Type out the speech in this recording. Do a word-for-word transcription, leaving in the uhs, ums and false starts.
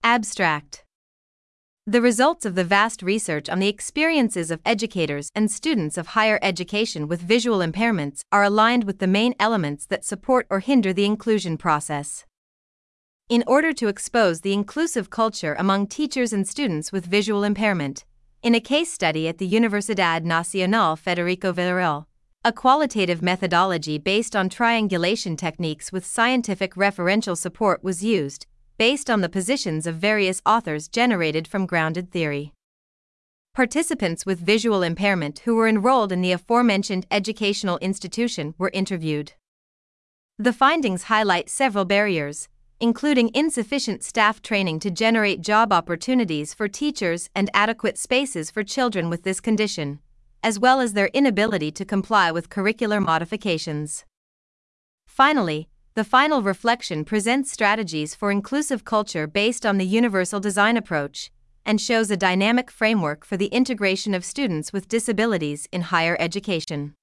Abstract. The results of the vast research on the experiences of educators and students of higher education with visual impairments are aligned with the main elements that support or hinder the inclusion process. In order to expose the inclusive culture among teachers and students with visual impairment, in a case study at the Universidad Nacional Federico Villarreal, a qualitative methodology based on triangulation techniques with scientific referential support was used, based on the positions of various authors generated from grounded theory. Participants with visual impairment who were enrolled in the aforementioned educational institution were interviewed. The findings highlight several barriers, including insufficient staff training to generate job opportunities for teachers and adequate spaces for children with this condition, as well as their inability to comply with curricular modifications. Finally, the final reflection presents strategies for inclusive culture based on the universal design approach and shows a dynamic framework for the integration of students with disabilities in higher education.